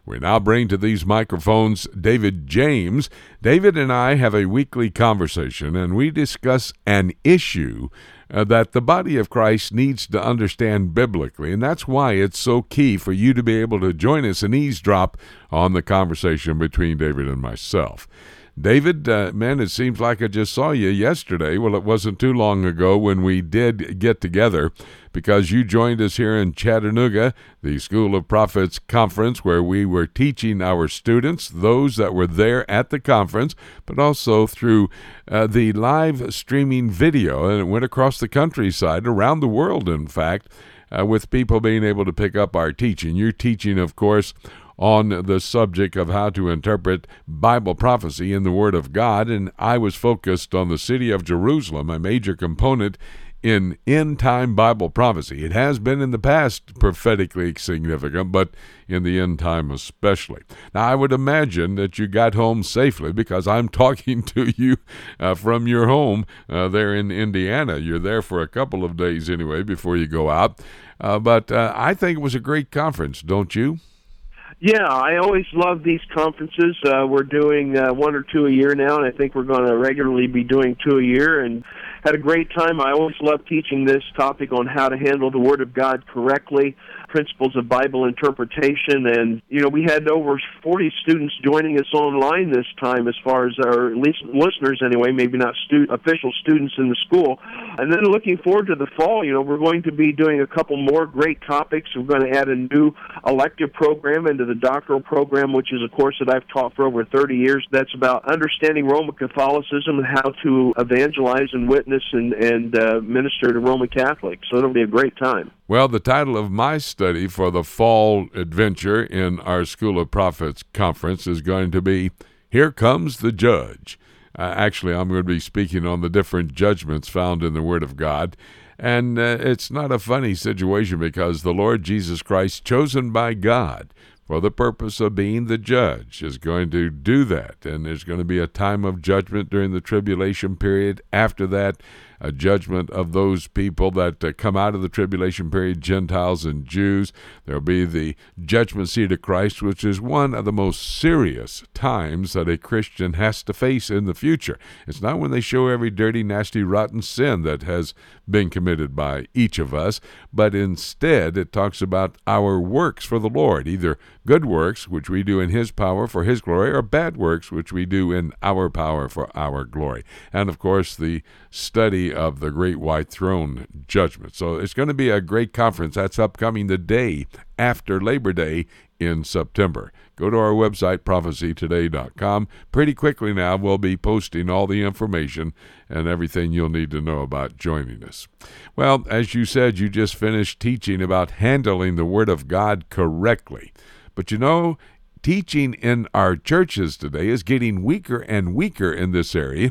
We now bring to these microphones David James. David and I have a weekly conversation, and we discuss an issue that the body of Christ needs to understand biblically, and that's why it's so key for you to be able to join us and eavesdrop on the conversation between David and myself. David, man, it seems like I just saw you yesterday. Well, it wasn't too long ago when we did get together, because you joined us here in Chattanooga, the School of Prophets Conference, where we were teaching our students, those that were there at the conference, but also through the live streaming video. And it went across the countryside, around the world, in fact, with people being able to pick up our teaching. You're teaching, of course, on the subject of how to interpret Bible prophecy in the Word of God, and I was focused on the city of Jerusalem, a major component in end-time Bible prophecy. It has been in the past prophetically significant, but in the end time especially. Now, I would imagine that you got home safely, because I'm talking to you from your home there in Indiana. You're there for a couple of days anyway before you go out. But I think it was a great conference, don't you? Yeah, I always love these conferences. We're doing one or two a year now, and I think we're going to regularly be doing two a year, and had a great time. I always love teaching this topic on how to handle the Word of God correctly, principles of Bible interpretation, and, we had over 40 students joining us online this time, as far as our listeners anyway, maybe not official students in the school. And then looking forward to the fall, we're going to be doing a couple more great topics. We're going to add a new elective program into the doctoral program, which is a course that I've taught for over 30 years. That's about understanding Roman Catholicism and how to evangelize and witness and minister to Roman Catholics. So it'll be a great time. Well, the title of my study for the fall adventure in our School of Prophets conference is going to be, Here Comes the Judge. Actually, I'm going to be speaking on the different judgments found in the Word of God. And it's not a funny situation, because the Lord Jesus Christ, chosen by God for the purpose of being the judge, is going to do that. And there's going to be a time of judgment during the tribulation period. After that, a judgment of those people that come out of the tribulation period, Gentiles and Jews. There'll be the judgment seat of Christ, which is one of the most serious times that a Christian has to face in the future. It's not when they show every dirty, nasty, rotten sin that has been committed by each of us, but instead it talks about our works for the Lord, either good works, which we do in His power for His glory, or bad works, which we do in our power for our glory. And, of course, the study of the Great White Throne judgment. So it's going to be a great conference. That's upcoming the day after Labor Day in September. Go to our website, prophecytoday.com. Pretty quickly now, we'll be posting all the information and everything you'll need to know about joining us. Well, as you said, you just finished teaching about handling the Word of God correctly. But teaching in our churches today is getting weaker and weaker in this area,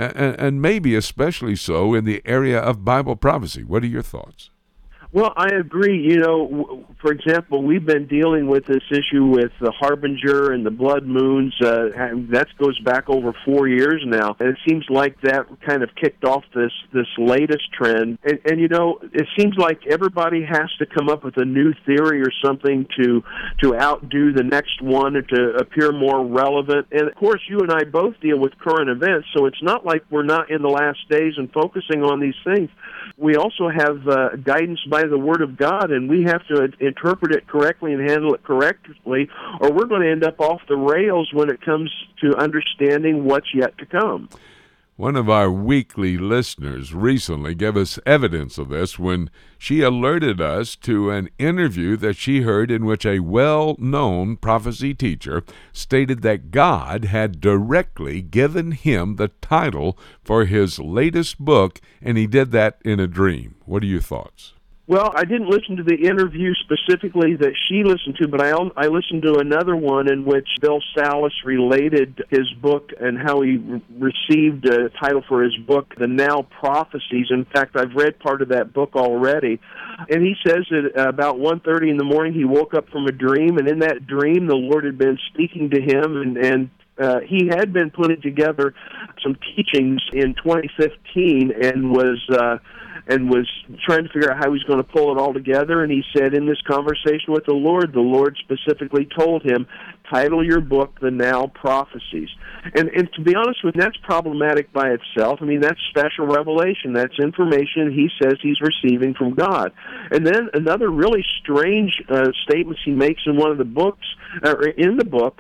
and maybe especially so in the area of Bible prophecy. What are your thoughts? Well, I agree. For example, we've been dealing with this issue with the Harbinger and the blood moons. That goes back over 4 years now, and it seems like that kind of kicked off this latest trend. And it seems like everybody has to come up with a new theory or something to outdo the next one and to appear more relevant. And, of course, you and I both deal with current events, so it's not like we're not in the last days and focusing on these things. We also have guidance by the Word of God, and we have to interpret it correctly and handle it correctly, or we're going to end up off the rails when it comes to understanding what's yet to come. One of our weekly listeners recently gave us evidence of this when she alerted us to an interview that she heard in which a well-known prophecy teacher stated that God had directly given him the title for his latest book, and he did that in a dream. What are your thoughts? Well, I didn't listen to the interview specifically that she listened to, but I listened to another one in which Bill Salus related his book and how he received a title for his book, The Now Prophecies. In fact, I've read part of that book already. And he says that about 1:30 in the morning he woke up from a dream, and in that dream the Lord had been speaking to him, and he had been putting together some teachings in 2015 and was and was trying to figure out how he was going to pull it all together. And he said in this conversation with the Lord specifically told him, title your book, The Now Prophecies. And to be honest with you, that's problematic by itself. I mean, that's special revelation. That's information he says he's receiving from God. And then another really strange statements he makes in one of the books, or in the book,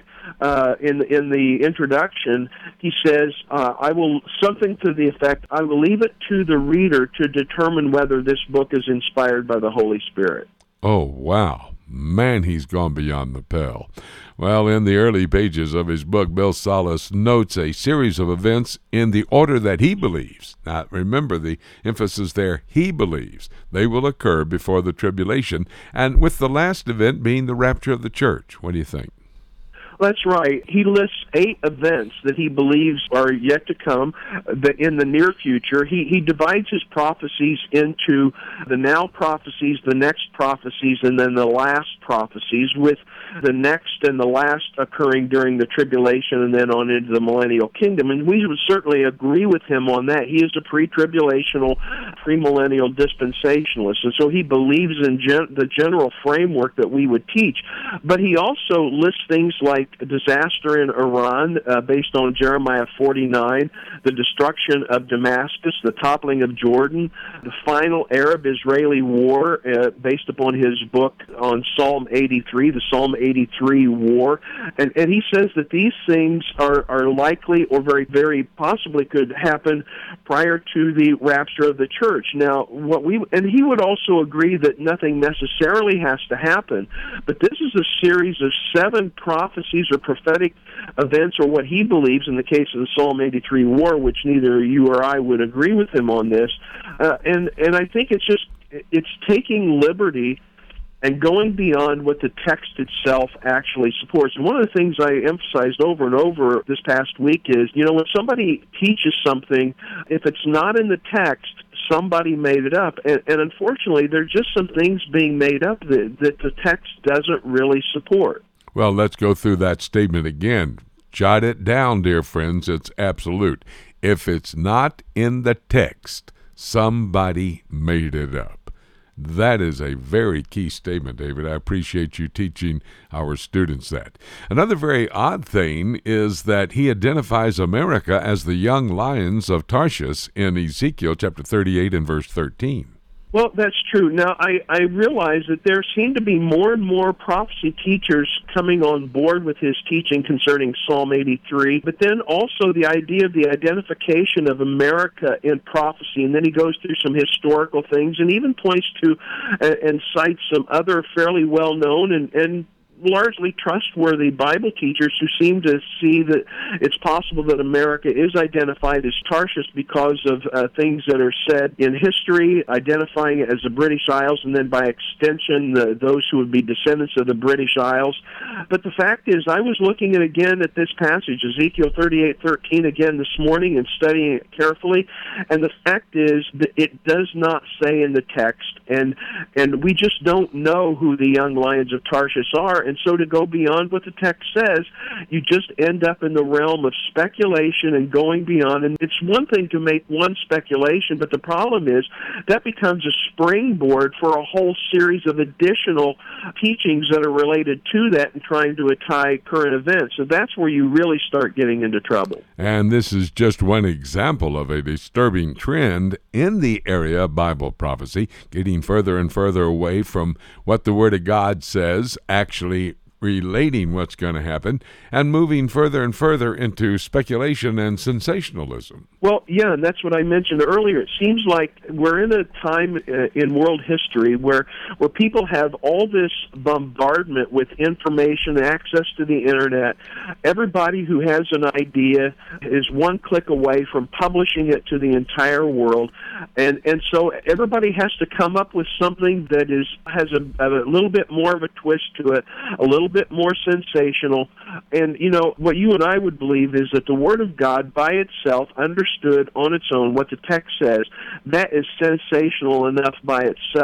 in the introduction, he says, I will, something to the effect, I will leave it to the reader to determine whether this book is inspired by the Holy Spirit. Oh, wow. Man, he's gone beyond the pale. Well, in the early pages of his book, Bill Salus notes a series of events in the order that he believes. Now, remember the emphasis there, he believes. They will occur before the tribulation, and with the last event being the rapture of the church. What do you think? That's right. He lists 8 events that he believes are yet to come in the near future. He divides his prophecies into the now prophecies, the next prophecies, and then the last prophecies, with the next and the last occurring during the tribulation and then on into the millennial kingdom. And we would certainly agree with him on that. He is a pre-tribulational, premillennial dispensationalist, and so he believes in the general framework that we would teach. But he also lists things like disaster in Iran, based on Jeremiah 49, the destruction of Damascus, the toppling of Jordan, the final Arab-Israeli war, based upon his book on Psalm 83, the Psalm 83 war. And he says that these things are likely or very, very possibly could happen prior to the rapture of the church. Now, and he would also agree that nothing necessarily has to happen, but this is a series of 7 prophecies or prophetic events, or what he believes in the case of the Psalm 83 war, which neither you or I would agree with him on this. And I think it's taking liberty and going beyond what the text itself actually supports. And one of the things I emphasized over and over this past week is, when somebody teaches something, if it's not in the text, somebody made it up. And unfortunately, there are just some things being made up that the text doesn't really support. Well, let's go through that statement again. Jot it down, dear friends. It's absolute. If it's not in the text, somebody made it up. That is a very key statement, David. I appreciate you teaching our students that. Another very odd thing is that he identifies America as the young lions of Tarshish in Ezekiel chapter 38 and verse 13. Well, that's true. Now, I realize that there seem to be more and more prophecy teachers coming on board with his teaching concerning Psalm 83, but then also the idea of the identification of America in prophecy, and then he goes through some historical things and even points to and cites some other fairly well-known and largely trustworthy Bible teachers who seem to see that it's possible that America is identified as Tarshish because of things that are said in history, identifying it as the British Isles, and then by extension, those who would be descendants of the British Isles. But the fact is, I was looking again at this passage, Ezekiel 38:13, again this morning and studying it carefully, and the fact is that it does not say in the text, and we just don't know who the young lions of Tarshish are. And so to go beyond what the text says, you just end up in the realm of speculation and going beyond. And it's one thing to make one speculation, but the problem is that becomes a springboard for a whole series of additional teachings that are related to that and trying to tie current events. So that's where you really start getting into trouble. And this is just one example of a disturbing trend in the area of Bible prophecy, getting further and further away from what the Word of God says, actually relating what's going to happen, and moving further and further into speculation and sensationalism. Well, yeah, and that's what I mentioned earlier. It seems like we're in a time in world history where people have all this bombardment with information, access to the Internet. Everybody who has an idea is one click away from publishing it to the entire world, and so everybody has to come up with something that has a little bit more of a twist to it, a little bit more sensational. And, what you and I would believe is that the Word of God by itself, understood on its own, what the text says, that is sensational enough by itself.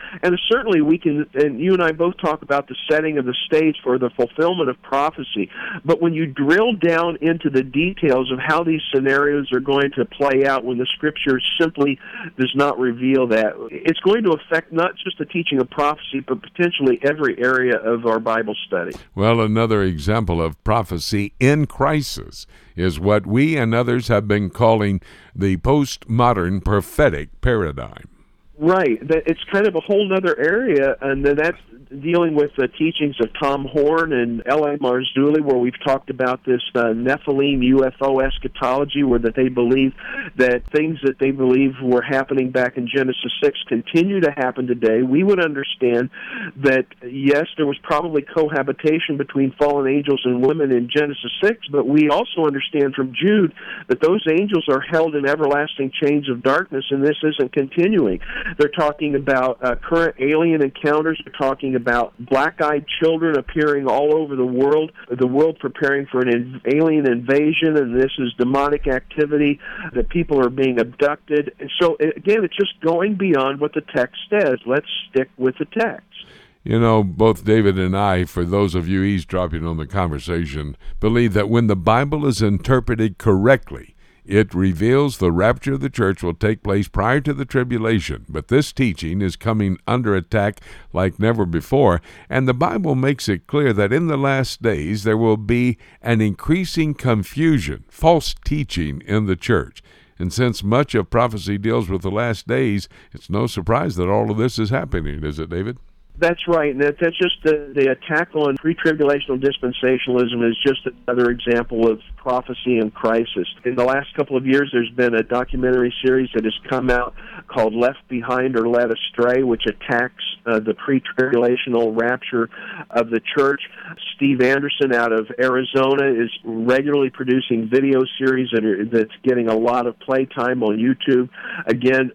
And certainly we can, and you and I both talk about the setting of the stage for the fulfillment of prophecy, but when you drill down into the details of how these scenarios are going to play out when the Scripture simply does not reveal that, it's going to affect not just the teaching of prophecy, but potentially every area of our Bible study. Well, another example of prophecy in crisis is what we and others have been calling the postmodern prophetic paradigm. Right. It's kind of a whole other area, and that's dealing with the teachings of Tom Horn and L.A. Marzulli, where we've talked about this Nephilim UFO eschatology, where that they believe that things that they believe were happening back in Genesis 6 continue to happen today. We would understand that, yes, there was probably cohabitation between fallen angels and women in Genesis 6, but we also understand from Jude that those angels are held in everlasting chains of darkness, and this isn't continuing. They're talking about current alien encounters. They're talking about black-eyed children appearing all over the world preparing for an alien invasion, and this is demonic activity, that people are being abducted. And so, again, it's just going beyond what the text says. Let's stick with the text. You know, both David and I, for those of you eavesdropping on the conversation, believe that when the Bible is interpreted correctly, it reveals the rapture of the church will take place prior to the tribulation, but this teaching is coming under attack like never before, and the Bible makes it clear that in the last days there will be an increasing confusion, false teaching in the church. And since much of prophecy deals with the last days, it's no surprise that all of this is happening, is it, David? That's right, and that's just the attack on pre-tribulational dispensationalism is just another example of prophecy and crisis. In the last couple of years, there's been a documentary series that has come out called Left Behind or Led Astray, which attacks the pre-tribulational rapture of the church. Steve Anderson out of Arizona is regularly producing video series that's getting a lot of playtime on YouTube. Again,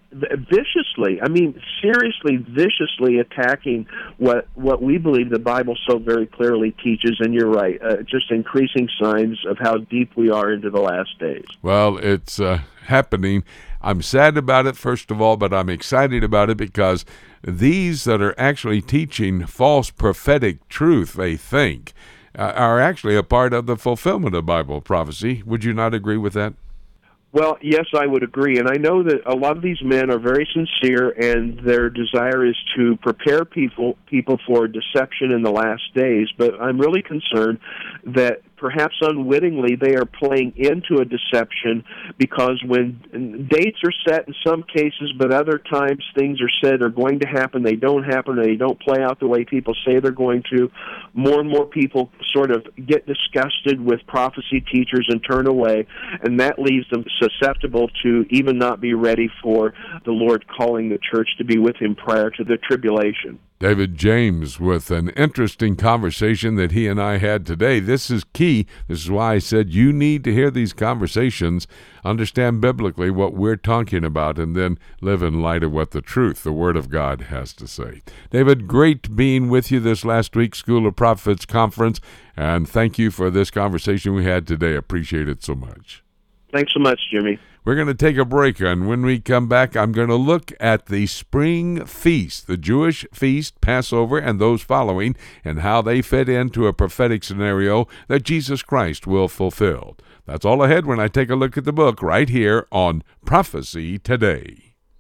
seriously viciously attacking what we believe the Bible so very clearly teaches, and you're right, just increasing signs of how deep we are into the last days. Well, it's happening. I'm sad about it, first of all, but I'm excited about it because these that are actually teaching false prophetic truth, they think, are actually a part of the fulfillment of Bible prophecy. Would you not agree with that? Well, yes, I would agree. And I know that a lot of these men are very sincere, and their desire is to prepare people for deception in the last days. But I'm really concerned that perhaps unwittingly they are playing into a deception, because when dates are set in some cases, but other times things are said are going to happen, they don't happen, they don't play out the way people say they're going to. More and more people sort of get disgusted with prophecy teachers and turn away, and that leaves them susceptible to even not be ready for the Lord calling the church to be with Him prior to the tribulation. David James with an interesting conversation that he and I had today. This is key. This is why I said you need to hear these conversations, understand biblically what we're talking about, and then live in light of what the truth, the Word of God, has to say. David, great being with you this last week, School of Prophets Conference, and thank you for this conversation we had today. Appreciate it so much. Thanks so much, Jimmy. We're going to take a break, and when we come back, I'm going to look at the spring feast, the Jewish feast, Passover, and those following, and how they fit into a prophetic scenario that Jesus Christ will fulfill. That's all ahead when I take a look at the book right here on Prophecy Today.